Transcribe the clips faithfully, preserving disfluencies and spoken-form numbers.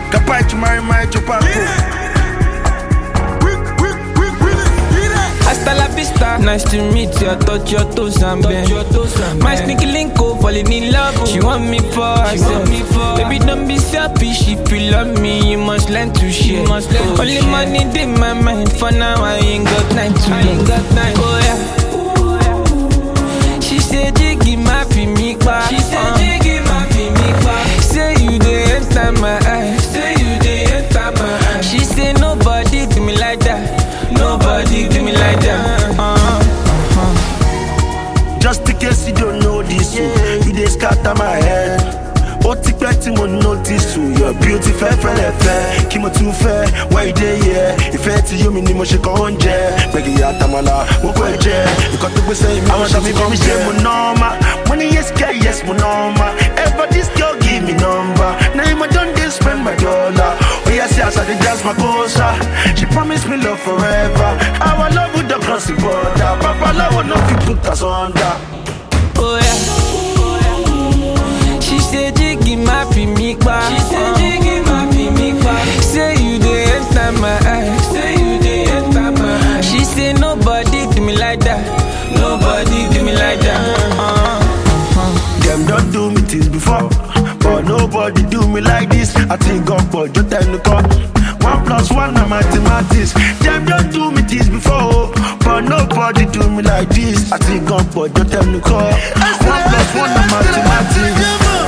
Capaz de marry my chupaco. Hasta la vista, nice to meet you. I touch your toes and bend. My sneaky link up, falling in love. She want me for herself. Baby, don't be selfish. If you love me, you must learn to share. Only money in my mind. For now, I ain't got time to love. Oh yeah. She said, Jiggy, my me kwa. She said, Jiggy, my me kwa. Say you dey enter my eyes. Say you dey enter my eyes. She said, nobody do me like that. Nobody do me like that. Uh-huh, uh-huh. Just in case you don't know this, yeah. You dey scatter my head. Ó ti pẹ́ tí mo notice you. Your beauty fẹ́ fẹ́lẹ̀ fẹ́. Kí mo tún fẹ́, why you dey here? Ìfẹ́ tí yóò mi ni mo ṣe kàn oúnjẹ. Gbẹ̀gì àtàmàlà, mo kọ́ ẹ jẹ. Ìkan tó gbé sẹ́yìn mi, àwọn ṣàfi kọ́ mi jẹ. Mo normal, mo ní yes girl, yes mo normal. Ever this girl give me number. Now you don dey spend my dollar. Oh yes, yes, I dey dance my cosa. She promised me love forever. Our love would not cross the border. Papa love would not fit put us under. Oh yeah. She said, Jiggy, my me kwa. She said, Jiggy, my me kwa. Say you dey enter my eyes. Say you dey enter my eyes. She said, nobody do me like that. Nobody do me like that. Uh-huh, uh-huh. Them don't do me things before, but nobody do me like this. I think God but you tell me call. One plus one na mathematics. Them don't do me things before, but nobody do me like this. I think God but you tell me call. One plus one na mathematics.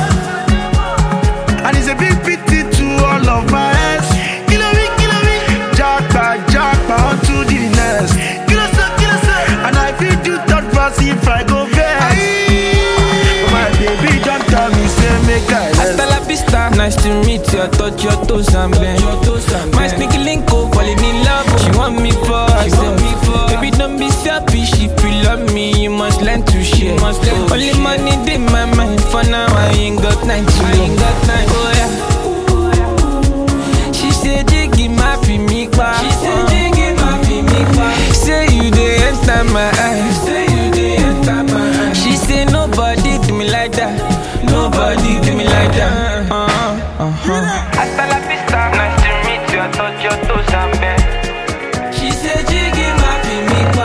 And it's a big pity to all of my ex. Kill me, kill me. Jackpot, jackpot on to the next. Kill us, kill us. And I feel do that fast if I go back. My baby don't tell me say make I rest. Hasta la vista, nice to meet you. I touch your toes and bend. My sneaky link up, falling in love. She want me for herself. Baby, don't be selfish. If you love me, you must learn to share. Only money in my mind. For now, I ain't got time to love. Oh yeah. She said, Jiggy, my me kwa. She said, Jiggy, my me kwa. Say you dey enter my eyes. Say you dey enter my eyes. She said, nobody do me like that. Nobody do me like that. Uh-huh, uh-huh. Hasta la vista, nice to meet you. I touch your toes and bend. She said, Jiggy, my me kwa.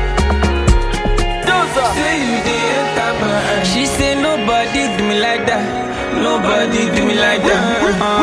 Say you dey enter my eyes. She said, nobody do me like that. Nobody do me like that. Uh-huh.